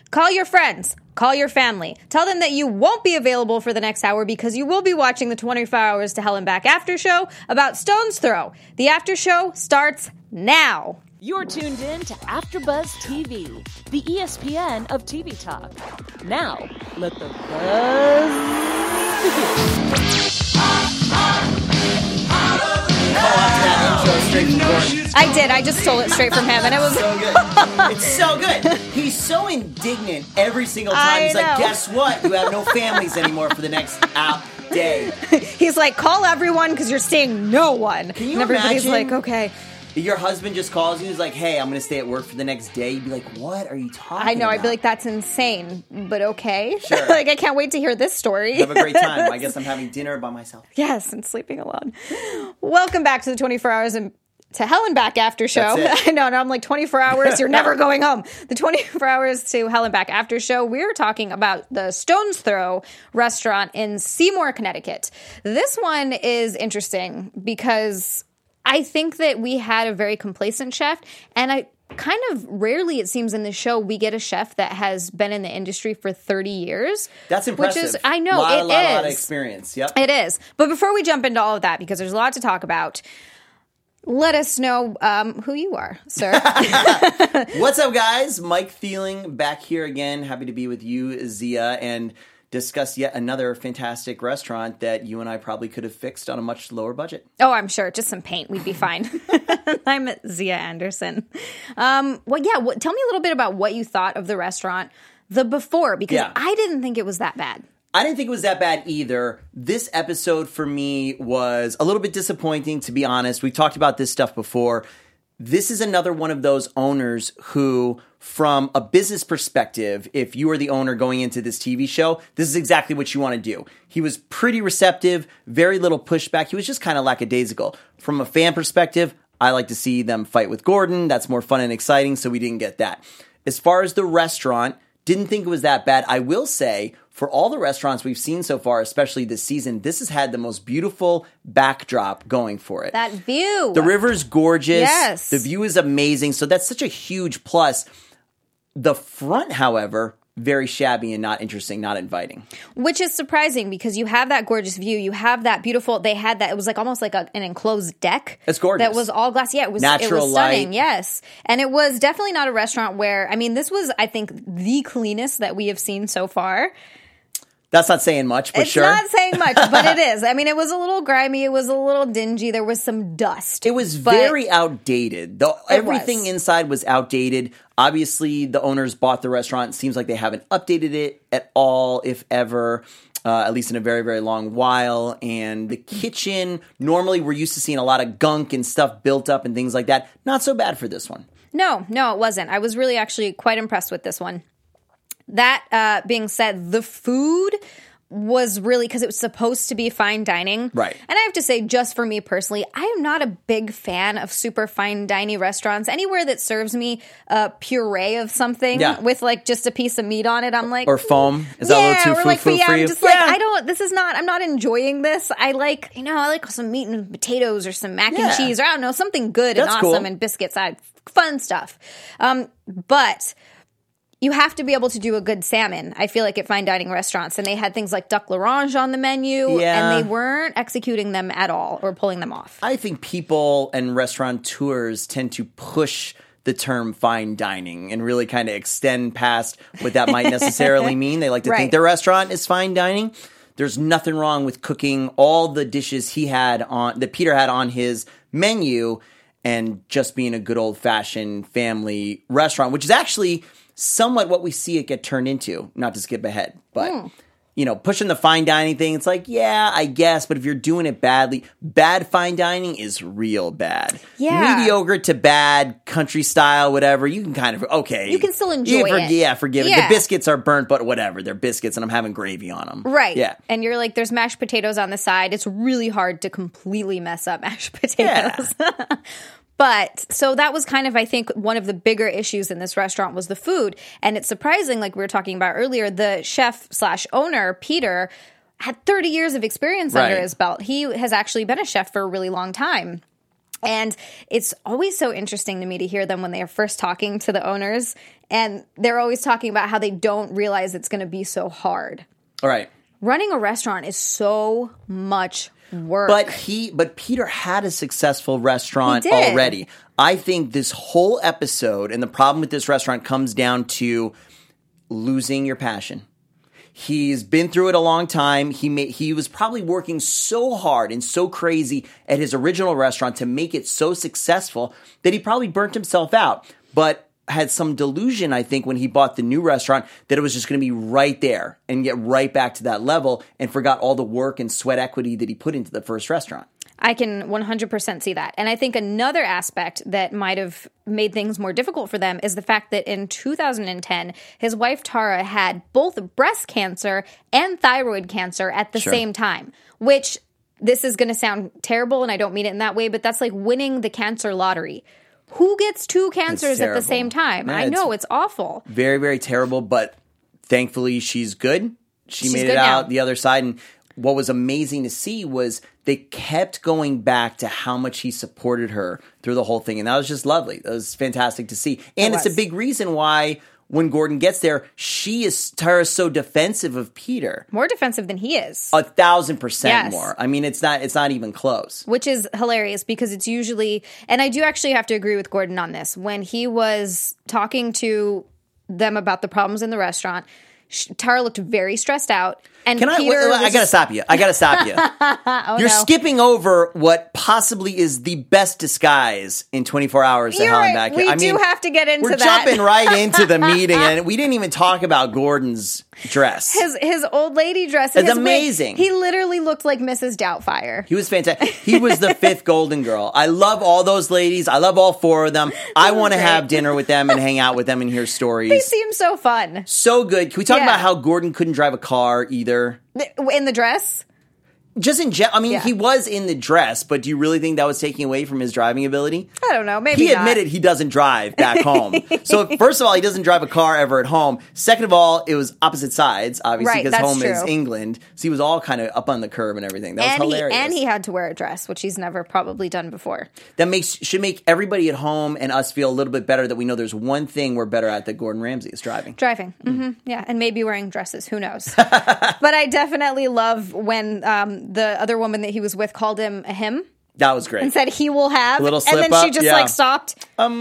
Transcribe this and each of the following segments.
Call your friends. Call your family. Tell them that you won't be available for the next hour because you will be watching the 24 Hours to Hell and Back after show about Stone's Throw. The after show starts now. You're tuned in to AfterBuzz TV, the ESPN of TV talk. Now, let the buzz begin. I did. I just stole it straight from him, and it was so good. It's so good. He's so indignant every single time. He's like, guess what? You have no families anymore for the next day. He's like, call everyone because you're seeing no one. Can you and everybody's imagine? like, okay. Your husband just calls you. He's like, hey, I'm going to stay at work for the next day. You'd be like, what are you talking about? I know. I'd be like, that's insane, but okay. Sure. Like, I can't wait to hear this story. Have a great time. I guess I'm having dinner by myself. Yes, and sleeping alone. Welcome back to the 24 Hours and to Hell and Back after show. That's it. I know, and I'm like, 24 hours, you're never going home. The 24 Hours to Hell and Back after show, we're talking about the Stone's Throw restaurant in Seymour, Connecticut. This one is interesting because I think that we had a very complacent chef, and I kind of rarely, it seems, in the show, we get a chef that has been in the industry for 30 years. That's impressive. Which is, I know, a it lot of is. experience. Yep. It is. But before we jump into all of that, because there's a lot to talk about, let us know who you are, sir. What's up, guys? Mike Thieling back here again. Happy to be with you, Zia, and discuss yet another fantastic restaurant that you and I probably could have fixed on a much lower budget. Oh, I'm sure. Just some paint. We'd be fine. I'm Zia Anderson. Tell me a little bit about what you thought of the restaurant the before, because I didn't think it was that bad. I didn't think it was that bad either. This episode for me was a little bit disappointing, to be honest. We talked about this stuff before. This is another one of those owners who, from a business perspective, if you are the owner going into this TV show, this is exactly what you want to do. He was pretty receptive, very little pushback. He was just kind of lackadaisical. From a fan perspective, I like to see them fight with Gordon. That's more fun and exciting, so we didn't get that. As far as the restaurant, didn't think it was that bad. I will say, for all the restaurants we've seen so far, especially this season, this has had the most beautiful backdrop going for it. That view. The river's gorgeous. Yes. The view is amazing. So that's such a huge plus. The front, however, very shabby and not interesting, not inviting. Which is surprising because you have that gorgeous view. You have that beautiful, they had that, it was like almost like an enclosed deck. It's gorgeous. That was all glass. Yeah, it was Natural stunning. light. Yes. And it was definitely not a restaurant where, I mean, this was, I think, the cleanest that we have seen so far. That's not saying much, but sure. It's not saying much, but it is. I mean, it was a little grimy. It was a little dingy. There was some dust. It was very outdated. Everything inside was outdated. Obviously, the owners bought the restaurant. It seems like they haven't updated it at all, if ever, at least in a very, very long while. And the kitchen, normally we're used to seeing a lot of gunk and stuff built up and things like that. Not so bad for this one. No, it wasn't. I was really actually quite impressed with this one. That being said, the food was really, because it was supposed to be fine dining. Right. And I have to say, just for me personally, I am not a big fan of super fine dining restaurants. Anywhere that serves me a puree of something with like just a piece of meat on it, I'm like... Or foam. Is that a little too foo-foo for you? I'm just like, I'm not enjoying this. I like some meat and potatoes or some mac and cheese or I don't know, something good and awesome and biscuits. Fun stuff. But... you have to be able to do a good salmon, I feel like, at fine dining restaurants. And they had things like duck l'orange on the menu, and they weren't executing them at all or pulling them off. I think people and restaurateurs tend to push the term fine dining and really kind of extend past what that might necessarily mean. They like to think their restaurant is fine dining. There's nothing wrong with cooking all the dishes that Peter had on his menu and just being a good old-fashioned family restaurant, which is actually somewhat what we see it get turned into, not to skip ahead, but, pushing the fine dining thing, it's like, yeah, I guess, but if you're doing it badly, bad fine dining is real bad. Yeah. Mediocre to bad, country style, whatever, you can kind of, okay. You can still enjoy it. Yeah, forgive it. The biscuits are burnt, but whatever, they're biscuits and I'm having gravy on them. Right. Yeah. And you're like, there's mashed potatoes on the side. It's really hard to completely mess up mashed potatoes. Yeah. But, so that was kind of, I think, one of the bigger issues in this restaurant was the food. And it's surprising, like we were talking about earlier, the chef/owner, Peter, had 30 years of experience under his belt. He has actually been a chef for a really long time. And it's always so interesting to me to hear them when they are first talking to the owners. And they're always talking about how they don't realize it's going to be so hard. All right. Running a restaurant is so much work. But Peter had a successful restaurant He did. already. I think this whole episode and the problem with this restaurant comes down to losing your passion. He's been through it a long time. He was probably working so hard and so crazy at his original restaurant to make it so successful that he probably burnt himself out. But had some delusion, I think, when he bought the new restaurant that it was just going to be right there and get right back to that level, and forgot all the work and sweat equity that he put into the first restaurant. I can 100% see that. And I think another aspect that might have made things more difficult for them is the fact that in 2010, his wife Tara had both breast cancer and thyroid cancer at the same time, which this is going to sound terrible, and I don't mean it in that way, but that's like winning the cancer lottery. Who gets two cancers at the same time? Yeah, I know, it's awful. Very, very terrible, but thankfully she's good. She's made it good out now. the other side. And what was amazing to see was they kept going back to how much he supported her through the whole thing. And that was just lovely. That was fantastic to see. And it's a big reason why when Gordon gets there, Tara's so defensive of Peter. More defensive than he is. 1,000% more. I mean, it's not even close. Which is hilarious because it's usually, and I do actually have to agree with Gordon on this, when he was talking to them about the problems in the restaurant, Tara looked very stressed out. And Peter I gotta stop you. You're skipping over what possibly is the best disguise in 24 Hours to Hell and Back. We do have to get into that. We're jumping right into the meeting, and we didn't even talk about Gordon's dress. His old lady dress. It's amazing. He literally looked like Mrs. Doubtfire. He was fantastic. He was the fifth Golden Girl. I love all those ladies. I love all four of them. I want to have dinner with them and hang out with them and hear stories. They seem so fun. So good. Can we talk about how Gordon couldn't drive a car either? In the dress? Just in general, I mean, he was in the dress, but do you really think that was taking away from his driving ability? I don't know. Maybe he admitted he doesn't drive back home. So first of all, he doesn't drive a car ever at home. Second of all, it was opposite sides, obviously, because home is England. So he was all kind of up on the curb and everything. That was hilarious. And he had to wear a dress, which he's never probably done before. That should make everybody at home and us feel a little bit better that we know there's one thing we're better at that Gordon Ramsay is driving. Driving. Mm-hmm. Yeah, and maybe wearing dresses. Who knows? But I definitely love when the other woman that he was with called him a him. That was great. And said he will have. A little slip and then she up, just stopped.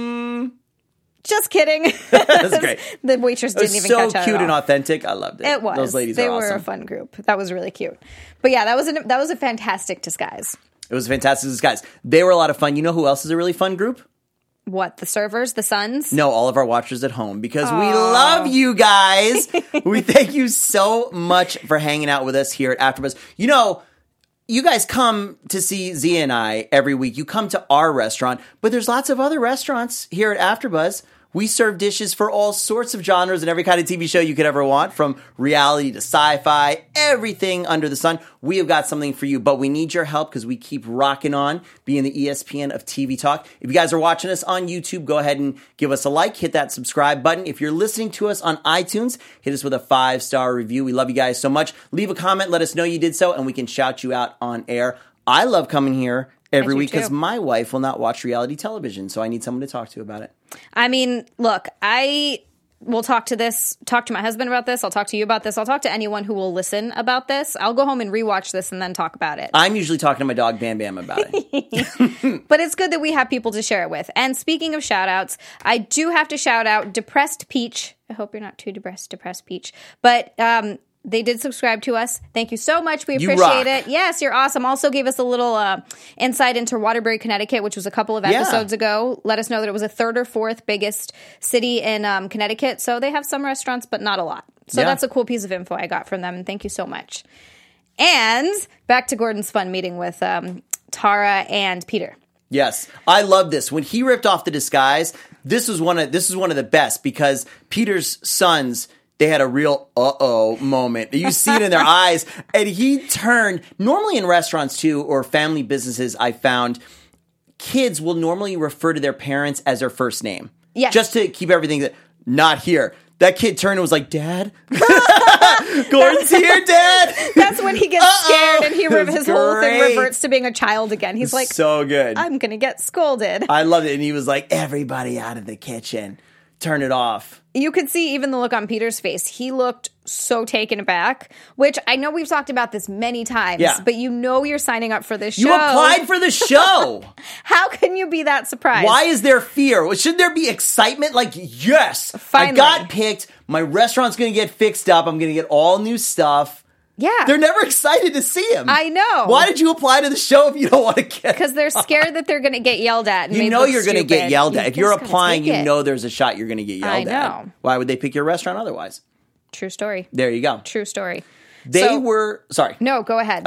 Just kidding. That's great. The waitress didn't even catch on. on. So cute and authentic. I loved it. It was. Those ladies they are were awesome. a fun group. That was really cute. But yeah, that was a fantastic disguise. It was a fantastic disguise. They were a lot of fun. You know who else is a really fun group? What, the servers, the sons? No, all of our watchers at home, because we love you guys. We thank you so much for hanging out with us here at AfterBuzz. You know, you guys come to see Zia and I every week. You come to our restaurant, but there's lots of other restaurants here at AfterBuzz. We serve dishes for all sorts of genres and every kind of TV show you could ever want, from reality to sci-fi, everything under the sun. We have got something for you, but we need your help because we keep rocking on being the ESPN of TV Talk. If you guys are watching us on YouTube, go ahead and give us a like, hit that subscribe button. If you're listening to us on iTunes, hit us with a 5-star review. We love you guys so much. Leave a comment, let us know you did so, and we can shout you out on air. I love coming here every week because my wife will not watch reality television, so I need someone to talk to about it. I mean, look, I will talk to my husband about this. I'll talk to you about this. I'll talk to anyone who will listen about this. I'll go home and rewatch this and then talk about it. I'm usually talking to my dog Bam Bam about it. But it's good that we have people to share it with. And speaking of shout outs, I do have to shout out Depressed Peach. I hope you're not too depressed, Peach. But they did subscribe to us. Thank you so much. We appreciate it. Yes, you're awesome. Also gave us a little insight into Waterbury, Connecticut, which was a couple of episodes ago. Let us know that it was the 3rd or 4th biggest city in Connecticut. So they have some restaurants, but not a lot. So that's a cool piece of info I got from them. And thank you so much. And back to Gordon's fun meeting with Tara and Peter. Yes, I love this. When he ripped off the disguise, this was one of the best, because Peter's sons, they had a real moment. You see it in their eyes. And he turned, normally in restaurants too, or family businesses, I found, kids will normally refer to their parents as their first name. Yes. Just to keep everything, not here. That kid turned and was like, Dad? Gordon's here, Dad! That's when he gets scared and his whole thing great. reverts to being a child again. He's like, so good. I'm going to get scolded. I loved it. And he was like, everybody out of the kitchen. Turn it off. You could see even the look on Peter's face. He looked so taken aback, which I know we've talked about this many times, but you know you're signing up for this show. You applied for the show. How can you be that surprised? Why is there fear? Shouldn't there be excitement? Like, yes, Finally. I got picked. My restaurant's going to get fixed up. I'm going to get all new stuff. Yeah. They're never excited to see him. I know. Why did you apply to the show if you don't want to get? Because they're scared that they're going to get yelled at. And You know you're going to get yelled at. If you're just gotta applying, take you it. know there's a shot you're going to get yelled I at. know. Why would they pick your restaurant otherwise? True story. There you go. True story. They were, sorry. No, go ahead.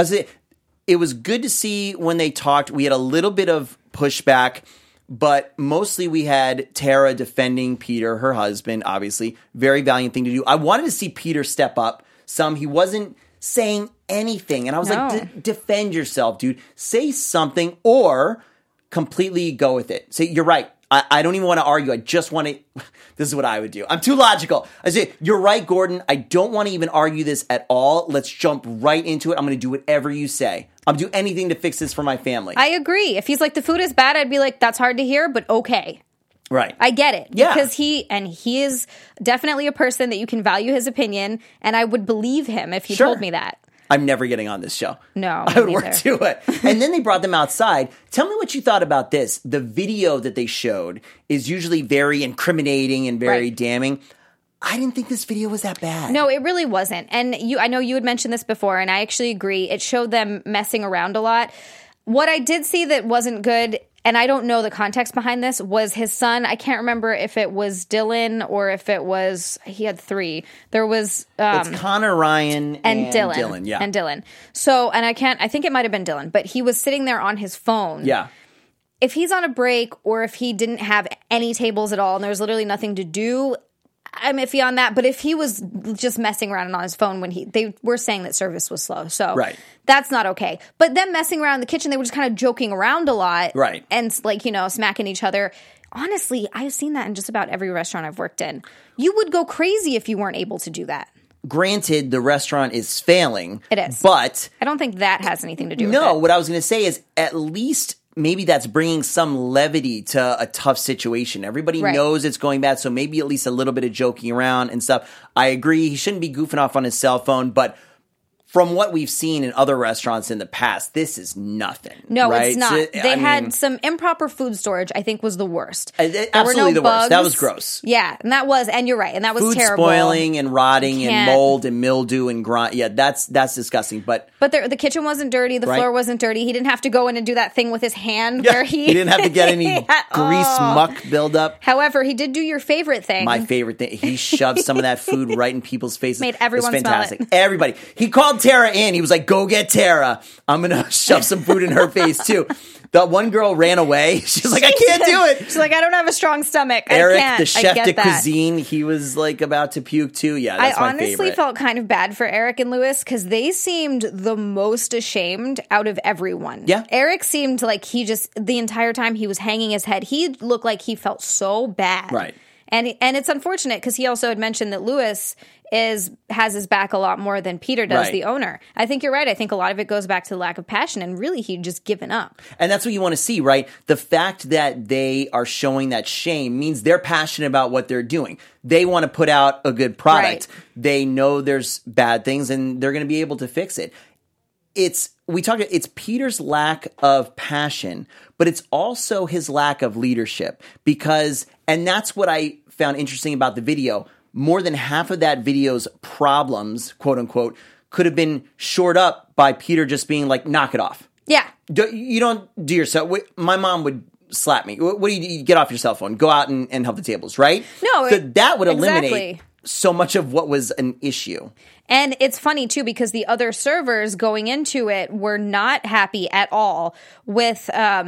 It was good to see when they talked. We had a little bit of pushback, but mostly we had Tara defending Peter, her husband, obviously. Very valiant thing to do. I wanted to see Peter step up some. He wasn't saying anything. And I was like, defend yourself, dude. Say something or completely go with it. Say, you're right. I don't even want to argue. I just want to. This is what I would do. I'm too logical. I say, you're right, Gordon. I don't want to even argue this at all. Let's jump right into it. I'm going to do whatever you say. I'll do anything to fix this for my family. I agree. If he's like, the food is bad, I'd be like, that's hard to hear, but okay. Right. I get it. Yeah. Because he is definitely a person that you can value his opinion, and I would believe him if he told me that. I'm never getting on this show. No, I would work to it. And then they brought them outside. Tell me what you thought about this. The video that they showed is usually very incriminating and very damning. I didn't think this video was that bad. No, it really wasn't. And I know you had mentioned this before, and I actually agree. It showed them messing around a lot. What I did see that wasn't good, and I don't know the context behind this, was his son. I can't remember if it was Dylan or if it was, he had three. There was it's Connor, Ryan, and Dylan. Yeah. And Dylan. So, and I think it might have been Dylan, but he was sitting there on his phone. Yeah. If he's on a break or if he didn't have any tables at all and there was literally nothing to do, I'm iffy on that. But if he was just messing around on his phone when they were saying that service was slow. So that's not okay. But them messing around in the kitchen, they were just kind of joking around a lot. Right. And like, smacking each other. Honestly, I've seen that in just about every restaurant I've worked in. You would go crazy if you weren't able to do that. Granted, the restaurant is failing. It is. But I don't think that has anything to do with it. No, what I was going to say is at least maybe that's bringing some levity to a tough situation. Everybody knows it's going bad, so maybe at least a little bit of joking around and stuff. I agree. He shouldn't be goofing off on his cell phone, but from what we've seen in other restaurants in the past, this is nothing. No, right? it's not. So, They had some improper food storage, I think was the worst. Absolutely the worst. That was gross. Yeah, and you're right, and that was food terrible. Spoiling and rotting and mold and mildew and grind. Yeah, that's disgusting. But the kitchen wasn't dirty. The floor wasn't dirty. He didn't have to go in and do that thing with his hand where he didn't have to get any grease muck buildup. However, he did do your favorite thing. My favorite thing. He shoved some of that food right in people's faces. Made everyone smell it. Everybody. He called Tara in. He was like, go get Tara. I'm going to shove some food in her face too. The one girl ran away. She's like, I can't do it. She's like, I don't have a strong stomach. Eric, I can't. the chef de cuisine, he was like about to puke too. Yeah, that's my favorite. I honestly felt kind of bad for Eric and Lewis because they seemed the most ashamed out of everyone. Yeah. Eric seemed like he just, the entire time he was hanging his head, he looked like he felt so bad. Right. And it's unfortunate because he also had mentioned that Lewis has his back a lot more than Peter does, the owner. I think you're right. I think a lot of it goes back to the lack of passion, and really he'd just given up. And that's what you want to see, right? The fact that they are showing that shame means they're passionate about what they're doing. They want to put out a good product. Right. They know there's bad things, and they're going to be able to fix it. It's Peter's lack of passion, but it's also his lack of leadership and that's what I found interesting about the video. More than half of that video's problems, quote unquote, could have been shored up by Peter just being like, knock it off. Yeah. You don't do yourself. My mom would slap me. What do you get off your cell phone? Go out and help the tables, right? No. So that would eliminate so much of what was an issue. And it's funny, too, because the other servers going into it were not happy at all with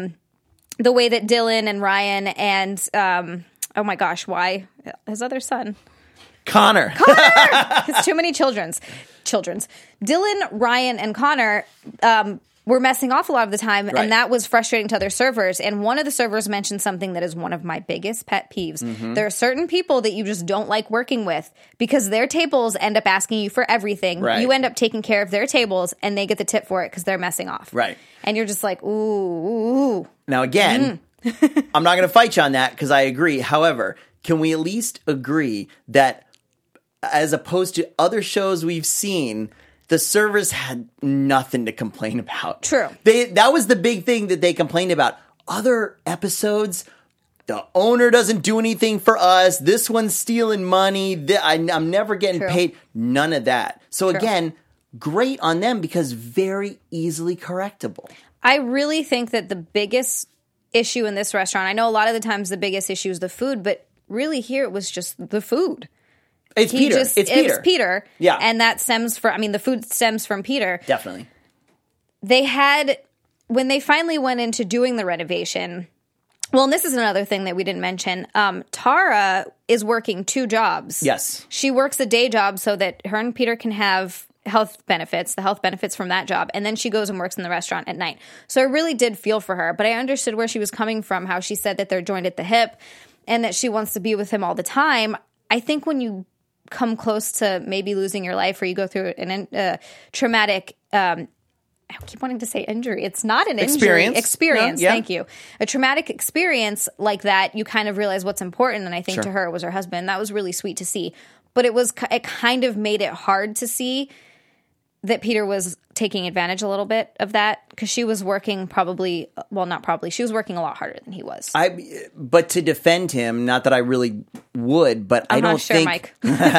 the way that Dylan and Ryan and, oh my gosh, why? His other son. Connor. It's too many children's. Dylan, Ryan, and Connor were messing off a lot of the time, Right. and that was frustrating to other servers. And one of the servers mentioned something that is one of my biggest pet peeves. There are certain people that you just don't like working with because their tables end up asking you for everything. Right. You end up taking care of their tables, and they get the tip for it because they're messing off. Right. And you're just like, ooh. Now, again, I'm not going to fight you on that because I agree. However, can we at least agree that as opposed to other shows we've seen, the servers had nothing to complain about? True. That was the big thing that they complained about. Other episodes, the owner doesn't do anything for us. This one's stealing money. I'm never getting True. paid. None of that. So True. again, great on them because very easily correctable. I really think that the biggest issue in this restaurant, I know a lot of the times the biggest issue is the food, but really here it was just the food. It's Peter. It was Peter. Yeah. And that stems from, the food stems from Peter. Definitely. They had, when they finally went into doing the renovation, well, and this is another thing that we didn't mention, Tara is working 2 jobs. Yes. She works a day job so that her and Peter can have the health benefits from that job, and then she goes and works in the restaurant at night. So I really did feel for her, but I understood where she was coming from, how she said that they're joined at the hip and that she wants to be with him all the time. I think when you come close to maybe losing your life or you go through an traumatic I keep wanting to say injury. It's not an injury. Experience. No, yeah. Thank you. A traumatic experience like that, you kind of realize what's important. And I think to her, it was her husband. That was really sweet to see. But it kind of made it hard to see that Peter was taking advantage a little bit of that because she was working she was working a lot harder than he was. But to defend him, not that I really would, but I don't think Mike.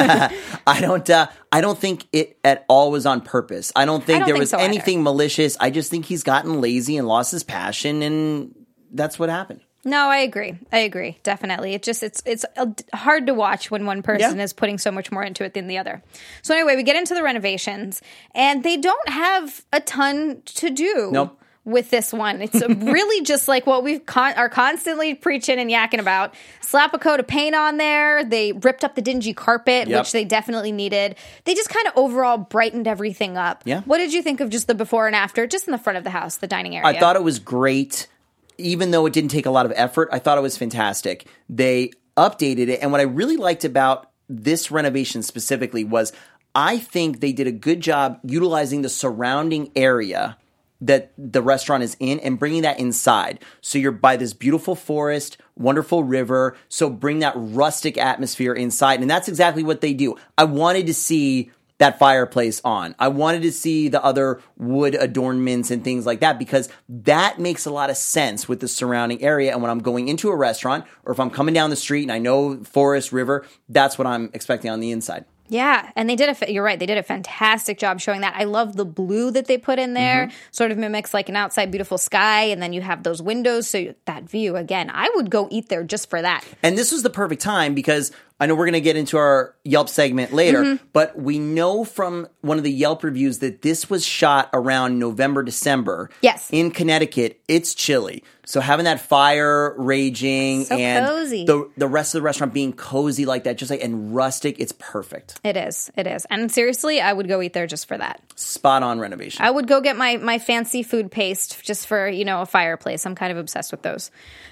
I don't think it at all was on purpose. I don't think there was so anything malicious. I just think he's gotten lazy and lost his passion, and that's what happened. No, I agree. Definitely. It's hard to watch when one person is putting so much more into it than the other. So anyway, we get into the renovations, and they don't have a ton to do. Nope. With this one. It's really just like what we are constantly preaching and yakking about. Slap a coat of paint on there. They ripped up the dingy carpet, which they definitely needed. They just kind of overall brightened everything up. Yeah. What did you think of just the before and after, just in the front of the house, the dining area? I thought it was great. Even though it didn't take a lot of effort, I thought it was fantastic. They updated it. And what I really liked about this renovation specifically was I think they did a good job utilizing the surrounding area that the restaurant is in and bringing that inside. So you're by this beautiful forest, wonderful river. So bring that rustic atmosphere inside. And that's exactly what they do. I wanted to see that fireplace on. I wanted to see the other wood adornments and things like that because that makes a lot of sense with the surrounding area. And when I'm going into a restaurant or if I'm coming down the street and I know forest, river, that's what I'm expecting on the inside. Yeah, and they did you're right, they did a fantastic job showing that. I love the blue that they put in there. Sort of mimics like an outside beautiful sky, and then you have those windows, so that view, again, I would go eat there just for that. And this was the perfect time because I know we're going to get into our Yelp segment later, but we know from one of the Yelp reviews that this was shot around November, December. Yes. In Connecticut, it's chilly. So having that fire raging So and cozy. the rest of the restaurant being cozy like that, just like and rustic, it's perfect. It is. And seriously, I would go eat there just for that. Spot on renovation. I would go get my fancy food paste just for, a fireplace. I'm kind of obsessed with those.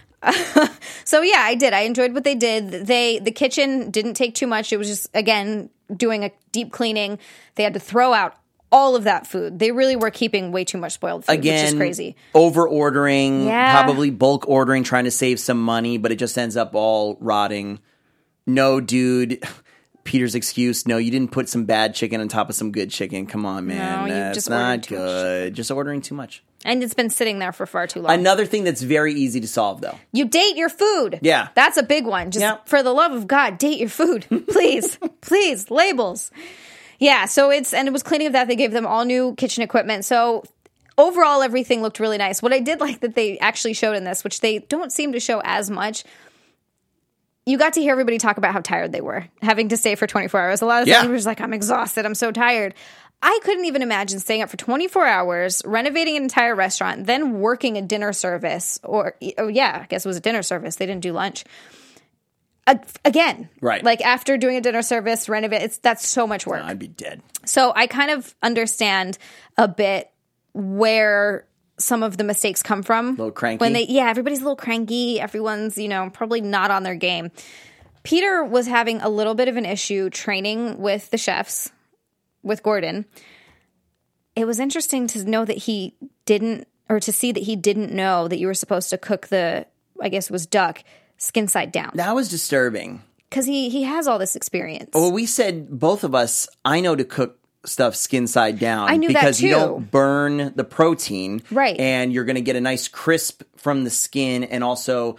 So yeah, I did. I enjoyed what they did. The kitchen didn't take too much. It was just, again, doing a deep cleaning. They had to throw out all of that food. They really were keeping way too much spoiled food, which is crazy. Over ordering, Yeah. probably bulk ordering, trying to save some money, but it just ends up all rotting. No, dude. Peter's excuse, no, you didn't put some bad chicken on top of some good chicken. Come on, man. No, you That's just ordered not too much. good. Just ordering too much. And it's been sitting there for far too long. Another thing that's very easy to solve, though. You date your food. Yeah. That's a big one. Just for the love of God, date your food. Please. Please. Labels. Yeah, so it was cleaning of that. They gave them all new kitchen equipment. So overall, everything looked really nice. What I did like that they actually showed in this, which they don't seem to show as much, you got to hear everybody talk about how tired they were, having to stay for 24 hours. A lot of them were just like, I'm exhausted. I'm so tired. I couldn't even imagine staying up for 24 hours, renovating an entire restaurant, then working a dinner service. I guess it was a dinner service. They didn't do lunch. Again. Right. Like after doing a dinner service, renovate, that's so much work. I'd be dead. So I kind of understand a bit where some of the mistakes come from. A little cranky. Everybody's a little cranky. Everyone's, probably not on their game. Peter was having a little bit of an issue training with the chefs, with Gordon. It was interesting to know that he didn't know that you were supposed to cook I guess it was duck, skin side down. That was disturbing. Because he has all this experience. Well, we said, both of us, I know to cook stuff skin side down. I knew that because too. you don't burn the protein. Right. And you're going to get a nice crisp from the skin, and also,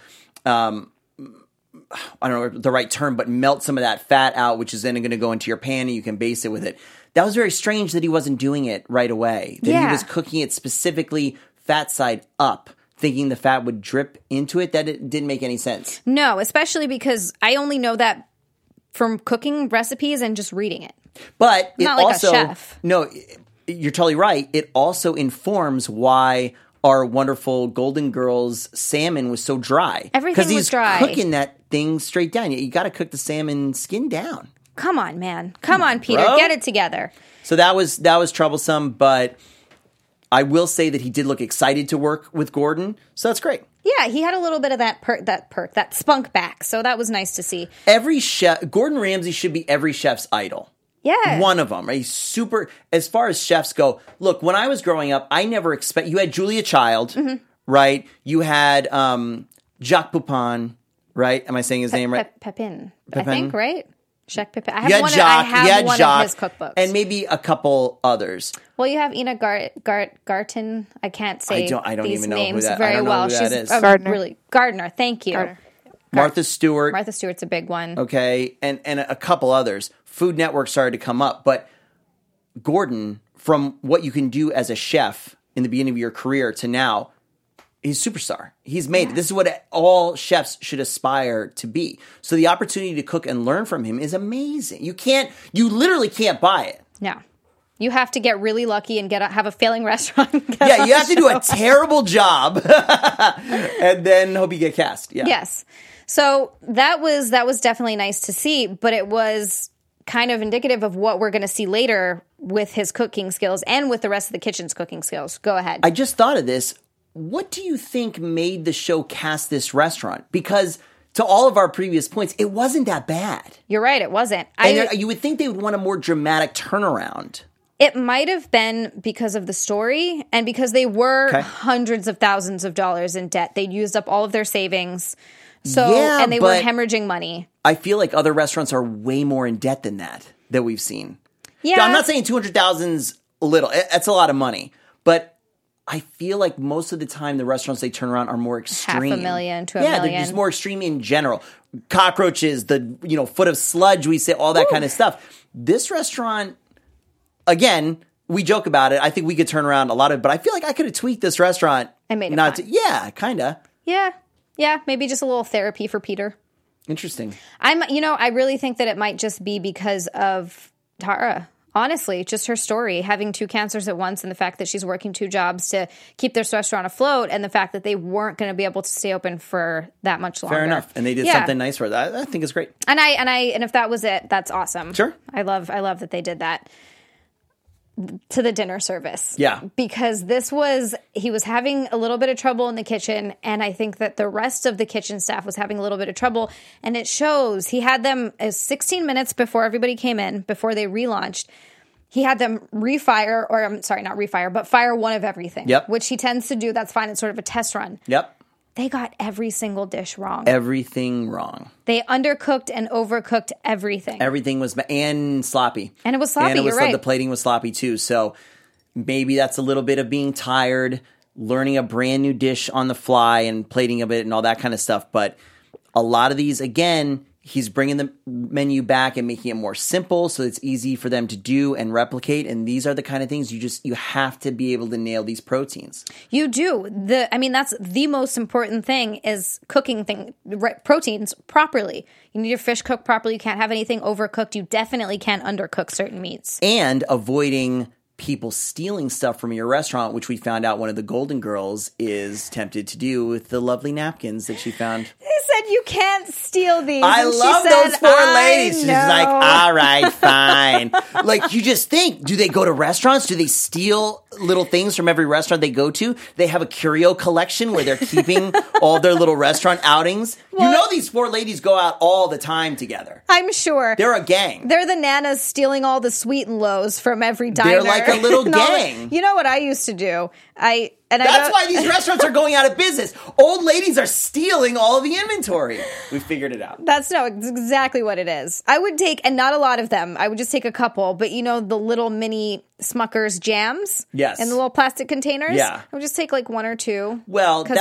I don't know the right term, but melt some of that fat out, which is then going to go into your pan and you can baste it with it. That was very strange that he wasn't doing it right away. That he was cooking it specifically fat side up, thinking the fat would drip into it. That it didn't make any sense. No, especially because I only know that from cooking recipes and just reading it. But it not like also, a chef. No, you're totally right. It also informs why our wonderful Golden Girls salmon was so dry. Everything was dry. Because he's cooking that thing straight down. You got to cook the salmon skin down. Come on, man. Come on, Peter. Bro. Get it together. So that was troublesome, but I will say that he did look excited to work with Gordon, so that's great. Yeah, he had a little bit of that spunk back, so that was nice to see. Every chef, Gordon Ramsay should be every chef's idol. Yeah. One of them, right? He's super, as far as chefs go, look, when I was growing up, I never you had Julia Child, right? You had Jacques Pepin, right? Am I saying his name right? Pepin, I think, right? Jacques Pepin. I You had Jacques, I have one of his cookbooks. and maybe a couple others. Well, you have Ina Garten. I can't say I don't these even know names who that, very I don't know well. who that She's is. Gardner. Thank you. Gardner. Martha Stewart. Martha Stewart's a big one. Okay, and a couple others. Food Network started to come up, but Gordon, from what you can do as a chef in the beginning of your career to now, he's a superstar. He's made it. This is what all chefs should aspire to be. So the opportunity to cook and learn from him is amazing. You literally can't buy it. No. You have to get really lucky and have a failing restaurant. Yeah, you have to do a terrible job and then hope you get cast. Yeah. Yes. So that was definitely nice to see, but it was kind of indicative of what we're going to see later with his cooking skills and with the rest of the kitchen's cooking skills. Go ahead. I just thought of this. What do you think made the show cast this restaurant? Because to all of our previous points, it wasn't that bad. You're right, it wasn't. You would think they would want a more dramatic turnaround. It might have been because of the story and because they were hundreds of thousands of dollars in debt. They'd used up all of their savings. And they were hemorrhaging money. I feel like other restaurants are way more in debt than that we've seen. Yeah. Now, I'm not saying 200,000's little. That's a lot of money. But I feel like most of the time the restaurants they turn around are more extreme. $500,000 to $1 million. million. They're just more extreme in general. Cockroaches, the foot of sludge, we say, all that kind of stuff. This restaurant, again, we joke about it. I think we could turn around a lot of it, but I feel like I could have tweaked this restaurant. And made it fun. Yeah, kind of. Yeah, maybe just a little therapy for Peter. Interesting. I really think that it might just be because of Tara. Honestly, just her story, having 2 cancers at once and the fact that she's working 2 jobs to keep this restaurant afloat and the fact that they weren't going to be able to stay open for that much longer. Fair enough. And they did something nice for that. I think it's great. And if that was it, that's awesome. Sure. I love that they did that. To the dinner service. Yeah. Because he was having a little bit of trouble in the kitchen, and I think that the rest of the kitchen staff was having a little bit of trouble, and it shows. He had them 16 minutes before everybody came in, before they relaunched. He had them fire one of everything. Yep. Which he tends to do. That's fine. It's sort of a test run. Yep. They got every single dish wrong. Everything wrong. They undercooked and overcooked everything. Everything was and sloppy. And it was sloppy, you're right. The plating was sloppy too. So maybe that's a little bit of being tired, learning a brand new dish on the fly and plating of it and all that kind of stuff. But a lot of these, again, he's bringing the menu back and making it more simple so it's easy for them to do and replicate. And these are the kind of things you have to be able to nail these proteins. You do. That's the most important thing is cooking proteins properly. You need your fish cooked properly. You can't have anything overcooked. You definitely can't undercook certain meats. And avoiding people stealing stuff from your restaurant, which we found out one of the Golden Girls is tempted to do with the lovely napkins that she found. They said you can't steal these. I and love she said, those four ladies. She's know. like, all right, fine. Like, you just think, do they go to restaurants? Do they steal little things from every restaurant they go to? They have a curio collection where they're keeping all their little restaurant outings. Well, you know these four ladies go out all the time together. I'm sure. They're a gang. They're the nanas stealing all the sweet and lows from every diner. They're like a little And all that. gang. You know what I used to do? That's why these restaurants are going out of business. Old ladies are stealing all of the inventory. We figured it out. It's exactly what it is. I would take, and not a lot of them, I would just take a couple, but you know the little mini Smucker's jams? Yes. In the little plastic containers? Yeah. I would just take like one or two. Well, because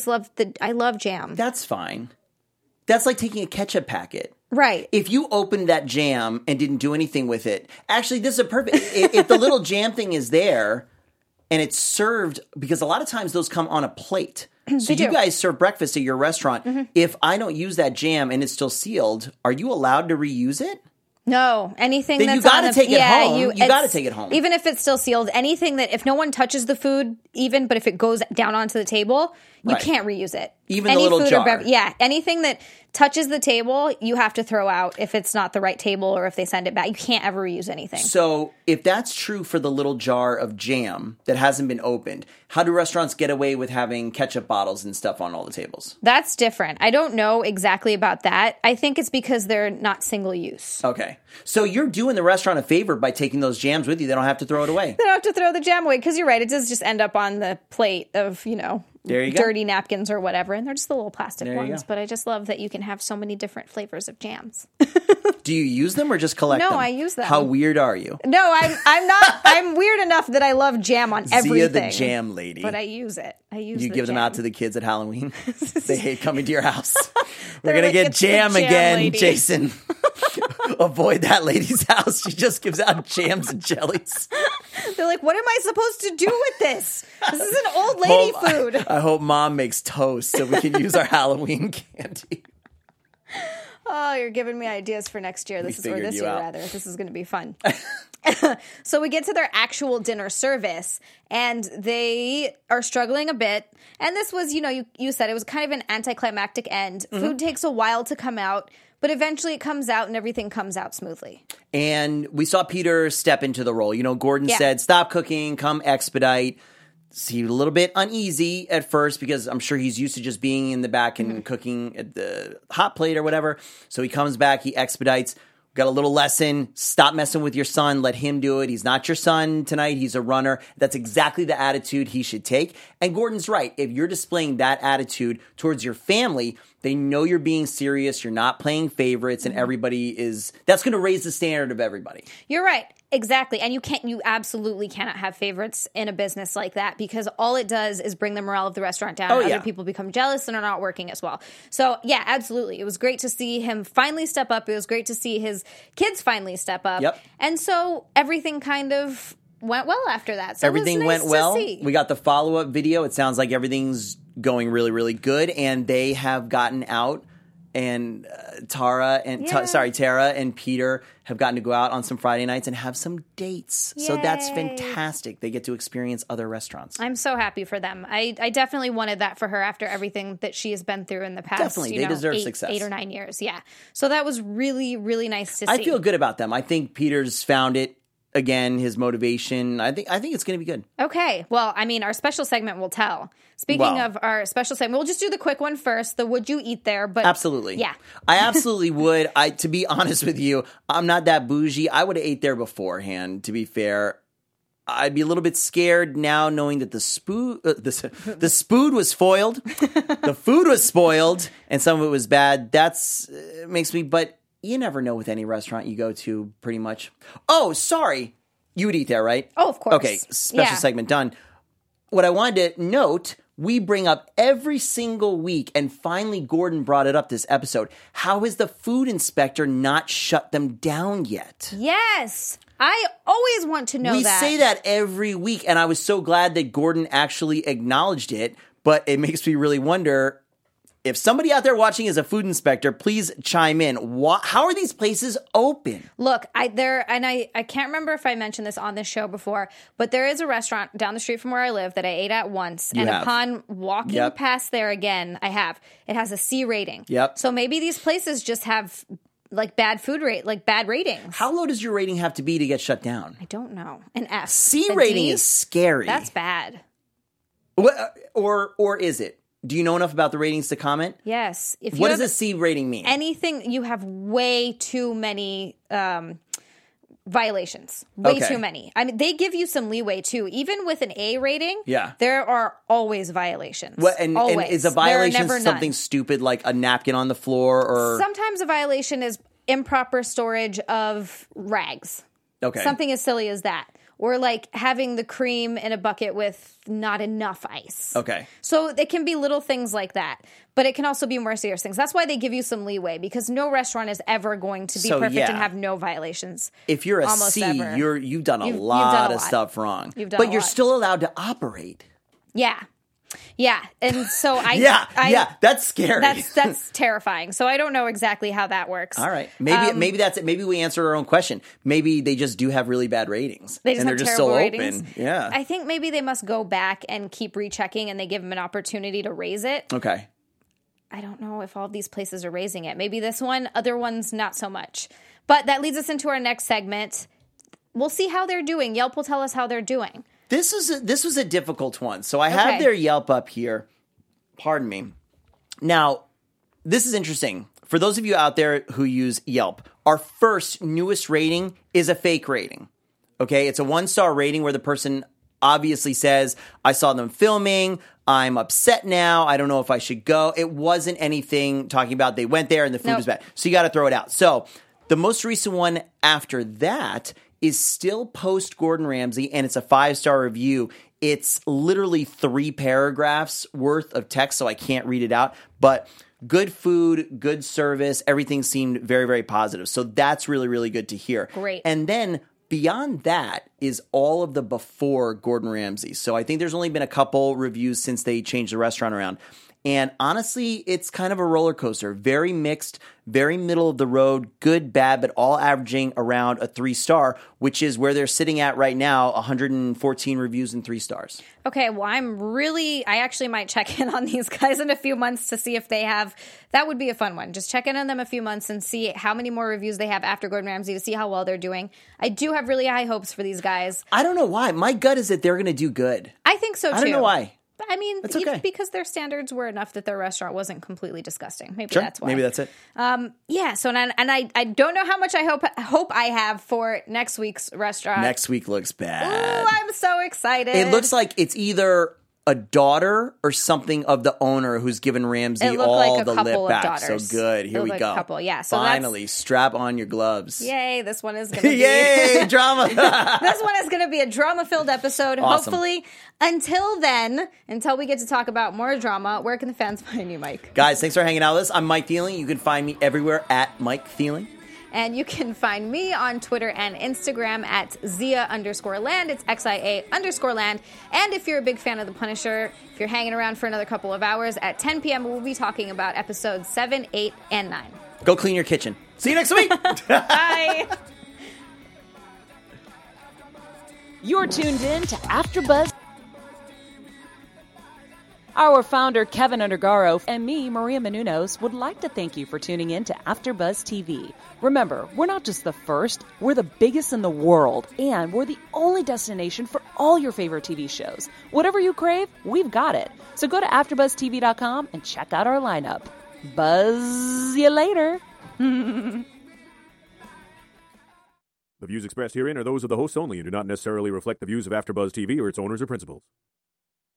I love jam. That's fine. That's like taking a ketchup packet. Right. If you opened that jam and didn't do anything with it, actually, this is a perfect. if the little jam thing is there and it's served, because a lot of times those come on a plate. So you guys serve breakfast at your restaurant. Mm-hmm. If I don't use that jam and it's still sealed, are you allowed to reuse it? No, anything then that's you gotta on take it home. You got to take it home. Even if it's still sealed, anything that, if no one touches the food, but if it goes down onto the table, you can't reuse it. Even the little jar. Anything that touches the table, you have to throw out if it's not the right table or if they send it back. You can't ever reuse anything. So if that's true for the little jar of jam that hasn't been opened, how do restaurants get away with having ketchup bottles and stuff on all the tables? That's different. I don't know exactly about that. I think it's because they're not single use. Okay. So you're doing the restaurant a favor by taking those jams with you. They don't have to throw it away. They don't have to throw the jam away because you're right. It does just end up on the plate of, there you dirty go. napkins or whatever. And they're just the little plastic there ones. But I just love that you can have so many different flavors of jams. Do you use them or just collect them? No, I use them. How weird are you? No, I'm not. I'm weird enough that I love jam on everything. Zia the jam lady. But I use it. You give them out to the kids at Halloween? They hate coming to your house. We're They're going to like, get "It's the jam jam again, lady." Jason. Avoid that lady's house. She just gives out jams and jellies. They're like, what am I supposed to do with this? This is an old lady food. I hope Mom makes toast so we can use our Halloween candy. Oh, you're giving me ideas for next year. This is going to be fun. So we get to their actual dinner service, and they are struggling a bit. And this was, you said it was kind of an anticlimactic end. Mm-hmm. Food takes a while to come out, but eventually it comes out and everything comes out smoothly. And we saw Peter step into the role. Gordon said, stop cooking, come expedite. He was a little bit uneasy at first because I'm sure he's used to just being in the back and cooking at the hot plate or whatever. So he comes back, he expedites. Got a little lesson. Stop messing with your son. Let him do it. He's not your son tonight. He's a runner. That's exactly the attitude he should take. And Gordon's right. If you're displaying that attitude towards your family, they know you're being serious. You're not playing favorites, and that's going to raise the standard of everybody. You're right. Exactly. And you absolutely cannot have favorites in a business like that because all it does is bring the morale of the restaurant down. Other people become jealous and are not working as well. So yeah, absolutely. It was great to see him finally step up. It was great to see his kids finally step up. Yep. And so everything kind of went well after that. So everything it was nice went well. To see. We got the follow-up video. It sounds like everything's going really, really good. And they have gotten out. And Tara and Peter have gotten to go out on some Friday nights and have some dates. Yay. So that's fantastic. They get to experience other restaurants. I'm so happy for them. I definitely wanted that for her after everything that she has been through in the past. Definitely. They deserve success. 8 or 9 years. Yeah. So that was really, really nice to see. I feel good about them. I think Peter's found it. Again, his motivation. I think it's going to be good. Okay. Well, our special segment will tell. Speaking of our special segment, we'll just do the quick one first. The would you eat there? But absolutely. Yeah. I absolutely would. To be honest with you, I'm not that bougie. I would have ate there beforehand, to be fair. I'd be a little bit scared now knowing that the spood was foiled. The food was spoiled and some of it was bad. That's makes me, but you never know with any restaurant you go to, pretty much. Oh, sorry. You would eat there, right? Oh, of course. Okay, special segment done. What I wanted to note, we bring up every single week, and finally Gordon brought it up this episode. How has the food inspector not shut them down yet? Yes. I always want to know that. We say that every week, and I was so glad that Gordon actually acknowledged it, but it makes me really wonder, if somebody out there watching is a food inspector, please chime in. How are these places open? Look, I can't remember if I mentioned this on this show before, but there is a restaurant down the street from where I live that I ate at once, and upon walking past there again, it has a C rating. Yep. So maybe these places just have like bad ratings. How low does your rating have to be to get shut down? I don't know. An F. C A rating D? is scary. That's bad. Or is it? Do you know enough about the ratings to comment? Yes. If you what have does a C rating mean? Anything, you have way too many violations. Way too many. I mean, they give you some leeway too. Even with an A rating, there are always violations. And always. Is a violation something stupid like a napkin on the floor? Or sometimes a violation is improper storage of rags. Okay. Something as silly as that. Or like having the cream in a bucket with not enough ice. Okay. So it can be little things like that. But it can also be more serious things. That's why they give you some leeway, because no restaurant is ever going to be perfect and have no violations. If you're a C, you've done a lot of stuff wrong. But you're still allowed to operate. Yeah. Yeah, and so that's scary. That's terrifying. So I don't know exactly how that works. All right, maybe that's it. Maybe we answered our own question. Maybe they just do have really bad ratings, and they're just so ratings. Open. Yeah, I think maybe they must go back and keep rechecking, and they give them an opportunity to raise it. Okay. I don't know if all of these places are raising it. Maybe this one, other ones not so much. But that leads us into our next segment. We'll see how they're doing. Yelp will tell us how they're doing. This was a difficult one. So I have their Yelp up here. Pardon me. Now, this is interesting. For those of you out there who use Yelp, our first newest rating is a fake rating. Okay? It's a 1-star rating where the person obviously says, I saw them filming, I'm upset now, I don't know if I should go. It wasn't anything talking about they went there and the food was bad. So you got to throw it out. So the most recent one after that is still post Gordon Ramsay, and it's a 5-star review. It's literally 3 paragraphs worth of text, so I can't read it out. But good food, good service, everything seemed very, very positive. So that's really, really good to hear. Great. And then beyond that is all of the before Gordon Ramsay. So I think there's only been a couple reviews since they changed the restaurant around. And honestly, it's kind of a roller coaster. Very mixed, very middle of the road, good, bad, but all averaging around a 3-star, which is where they're sitting at right now, 114 reviews and 3 stars. Okay, well, I actually might check in on these guys in a few months to see if they have, that would be a fun one. Just check in on them a few months and see how many more reviews they have after Gordon Ramsay to see how well they're doing. I do have really high hopes for these guys. I don't know why. My gut is that they're going to do good. I think so, too. I don't know why. I mean, that's okay. Because their standards were enough that their restaurant wasn't completely disgusting. Maybe that's why. Maybe that's it. Yeah. So, I don't know how much I hope I have for next week's restaurant. Next week looks bad. Ooh, I'm so excited. It looks like it's either a daughter or something of the owner who's given Ramsay all like the lip back. Daughters. So good. Here we go. A couple. Yeah. So finally, strap on your gloves. Yay! This one is going to be yay drama. This one is going to be a drama-filled episode. Awesome. Hopefully, until we get to talk about more drama, where can the fans find you, Mike? Guys, thanks for hanging out with us. I'm Mike Thieling. You can find me everywhere at Mike Thieling. And you can find me on Twitter and Instagram at Zia_land. It's XIA_land. And if you're a big fan of The Punisher, if you're hanging around for another couple of hours, at 10 p.m. we'll be talking about episodes 7, 8, and 9. Go clean your kitchen. See you next week. Bye. You're tuned in to AfterBuzz. Our founder, Kevin Undergaro, and me, Maria Menounos, would like to thank you for tuning in to AfterBuzz TV. Remember, we're not just the first, we're the biggest in the world, and we're the only destination for all your favorite TV shows. Whatever you crave, we've got it. So go to AfterBuzzTV.com and check out our lineup. Buzz you later. The views expressed herein are those of the hosts only and do not necessarily reflect the views of AfterBuzz TV or its owners or principals.